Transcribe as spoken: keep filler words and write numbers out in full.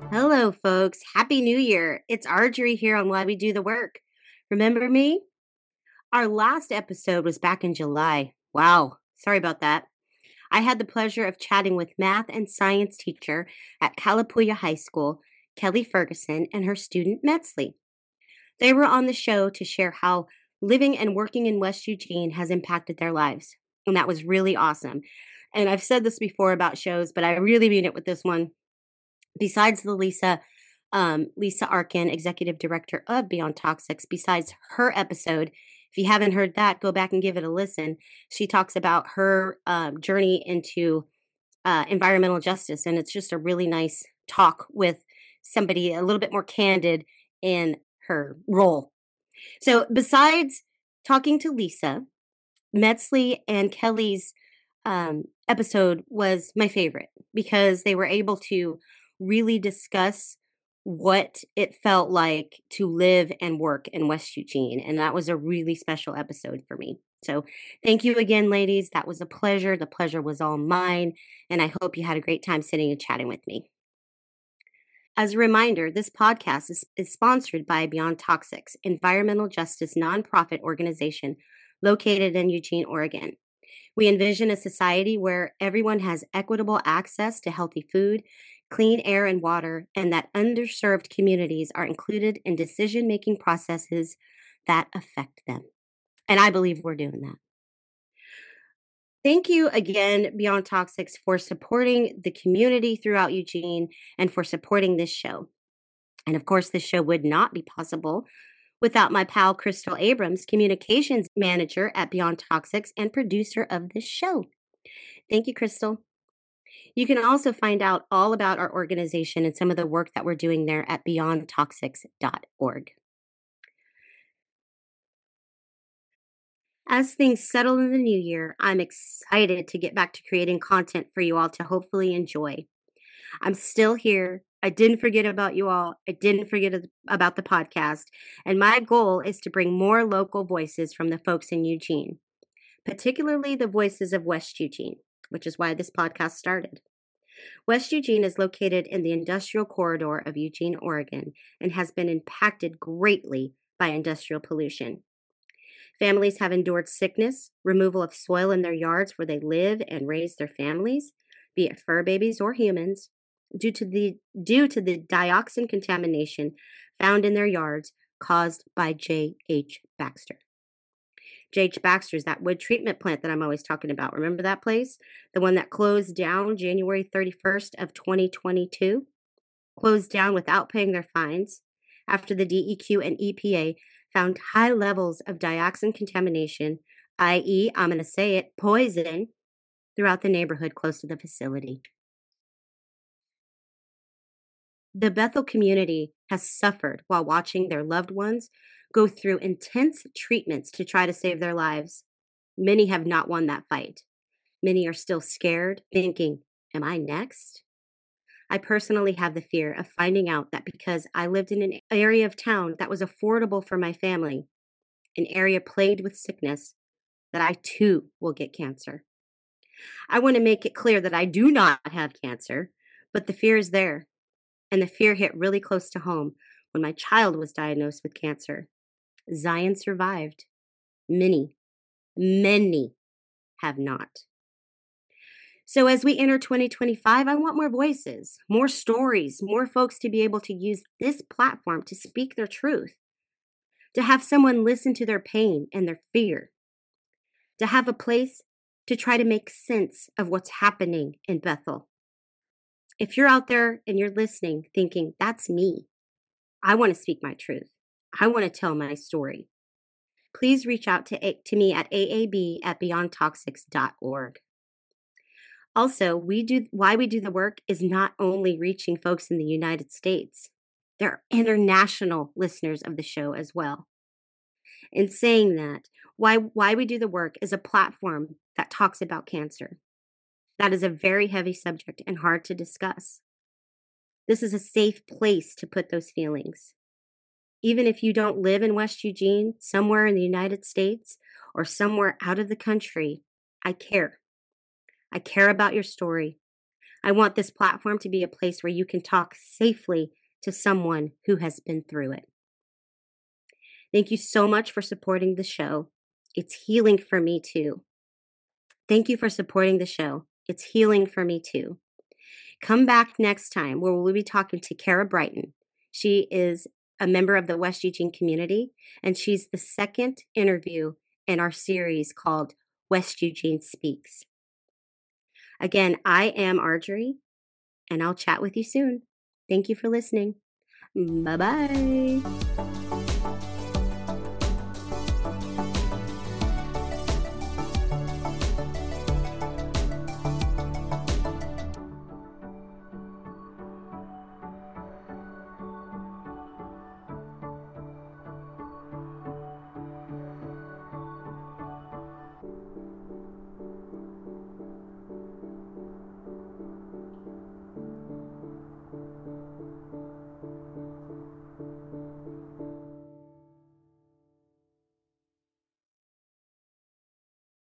Hello, folks. Happy New Year. It's Archery here on Why We Do the Work. Remember me? Our last episode was back in July. Wow. Sorry about that. I had the pleasure of chatting with math and science teacher at Kalapuya High School, Kelly Ferguson, and her student Metzley. They were on the show to share how living and working in West Eugene has impacted their lives. And that was really awesome. And I've said this before about shows, but I really mean it with this one. Besides the Lisa um, Lisa Arkin, executive director of Beyond Toxics, besides her episode, if you haven't heard that, go back and give it a listen. She talks about her um, journey into uh, environmental justice, and it's just a really nice talk with somebody a little bit more candid in her role. So, besides talking to Lisa, Metzley and Kelly's um, episode was my favorite because they were able to really discuss what it felt like to live and work in West Eugene. And that was a really special episode for me. So thank you again, ladies. That was a pleasure. The pleasure was all mine. And I hope you had a great time sitting and chatting with me. As a reminder, this podcast is, is sponsored by Beyond Toxics, environmental justice nonprofit organization located in Eugene, Oregon. We envision a society where everyone has equitable access to healthy food, clean air and water, and that underserved communities are included in decision-making processes that affect them. And I believe we're doing that. Thank you again, Beyond Toxics, for supporting the community throughout Eugene and for supporting this show. And of course, this show would not be possible without my pal Crystal Abrams, communications manager at Beyond Toxics and producer of this show. Thank you, Crystal. You can also find out all about our organization and some of the work that we're doing there at beyond toxics dot org. As things settle in the new year, I'm excited to get back to creating content for you all to hopefully enjoy. I'm still here. I didn't forget about you all. I didn't forget about the podcast. And my goal is to bring more local voices from the folks in Eugene, particularly the voices of West Eugene, which is why this podcast started. West Eugene is located in the industrial corridor of Eugene, Oregon, and has been impacted greatly by industrial pollution. Families have endured sickness, removal of soil in their yards where they live and raise their families, be it fur babies or humans, due to the due to the dioxin contamination found in their yards caused by J H. Baxter. J H. Baxter is that wood treatment plant that I'm always talking about. Remember that place? The one that closed down January thirty-first of twenty twenty-two? Closed down without paying their fines after the D E Q and E P A found high levels of dioxin contamination, that is, I'm going to say it, poison, throughout the neighborhood close to the facility. The Bethel community has suffered while watching their loved ones go through intense treatments to try to save their lives. Many have not won that fight. Many are still scared, thinking, am I next? I personally have the fear of finding out that because I lived in an area of town that was affordable for my family, an area plagued with sickness, that I too will get cancer. I want to make it clear that I do not have cancer, but the fear is there. And the fear hit really close to home when my child was diagnosed with cancer. Zion survived. Many, many have not. So as we enter twenty twenty-five, I want more voices, more stories, more folks to be able to use this platform to speak their truth, to have someone listen to their pain and their fear, to have a place to try to make sense of what's happening in Bethel. If you're out there and you're listening thinking, that's me, I want to speak my truth. I want to tell my story. Please reach out to, to me at A A B at beyond toxics dot org. Also, we do why we do the work is not only reaching folks in the United States. There are international listeners of the show as well. In saying that, why why we do the work is a platform that talks about cancer. That is a very heavy subject and hard to discuss. This is a safe place to put those feelings. Even if you don't live in West Eugene, somewhere in the United States, or somewhere out of the country, I care. I care about your story. I want this platform to be a place where you can talk safely to someone who has been through it. Thank you so much for supporting the show. It's healing for me too. Thank you for supporting the show. It's healing for me too. Come back next time where we'll be talking to Kara Brighton. She is a member of the West Eugene community, and she's the second interview in our series called West Eugene Speaks. Again, I am Arjorie, and I'll chat with you soon. Thank you for listening. Bye-bye.